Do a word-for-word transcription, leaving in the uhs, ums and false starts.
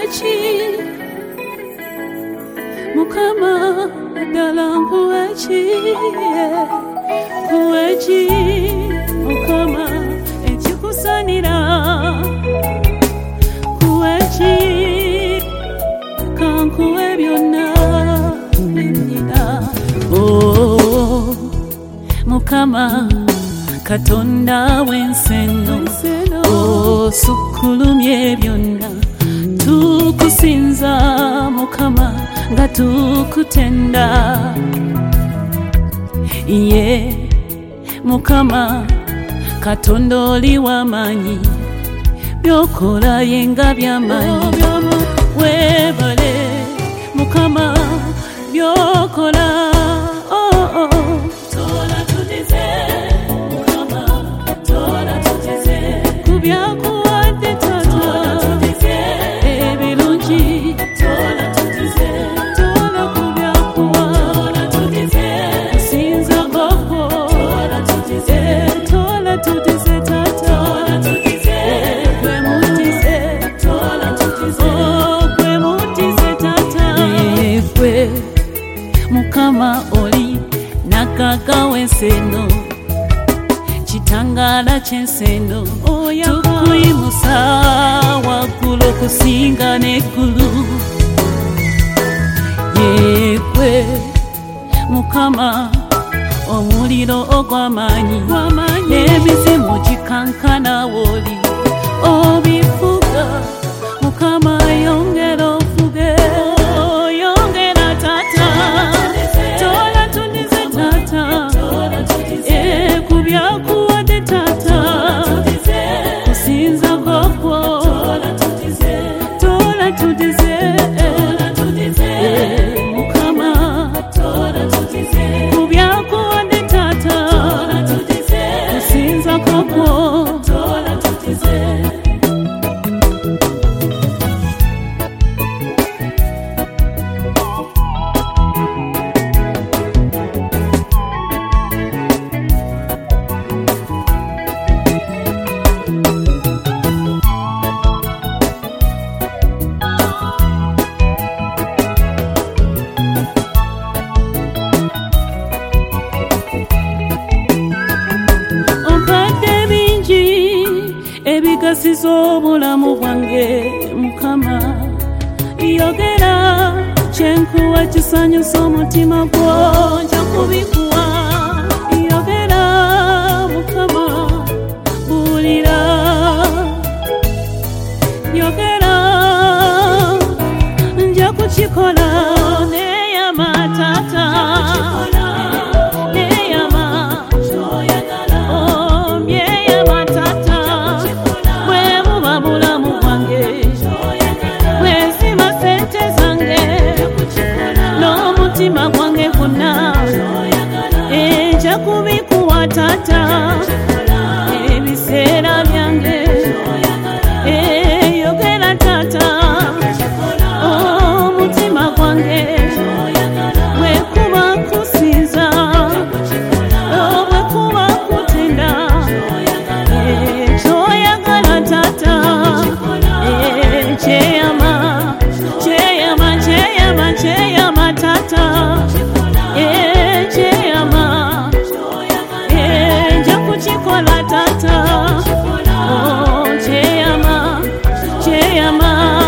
kuweki Mukama ddala kuweki kuweki Mukama ekikusanira kuweki kankuwe byonna binyina oh Mukama Katonda w'enseno oh sukulumye byonna tukusinza Mukama nga tukutenda ye Mukama Katonda oli w'amaanyi byokola yenga by'amaanyi webale Mukama byokola oh oh tola tudize Mukama tola tudize kubyakuwadde tata ebirungi tola tudize tola kubyakuwa tola tudize sinza boko tola tudize tola tudize tata tola tudize kwe mutize tola tudize kwe mutize tata kwe Mukama oli nakaga w'enseno kitangala ky'enseno tukuyimusa waggulu okusinga n'eggulu yekwe Mukama omuliro ogw'amaanyi n'emizimu gikankana w'oli obifuga Mukama yongera ofuge yongera tata tola tundize tata ekubyakuwadde tata kusinza kwakwo tola tudize Mukama kubyakuwadde tata kusinza kwakwo ebigasiza obulamu bwange Mukama yogera kyenkuwa kisanyusa omutima gwo nja kubikuwa yogera Mukama buulira yogera nja kukikola neyama tata n'omutima gwange gwonna nja kubikuwa tata ebiseera byange yogera tata omutima gwange bwekuba kusinza bwekuba kutenda kyoyagala tata kyeyama kyeyama kyeyama kyeyama tata kyeyama nja kukikola tata kyeyama kyeyama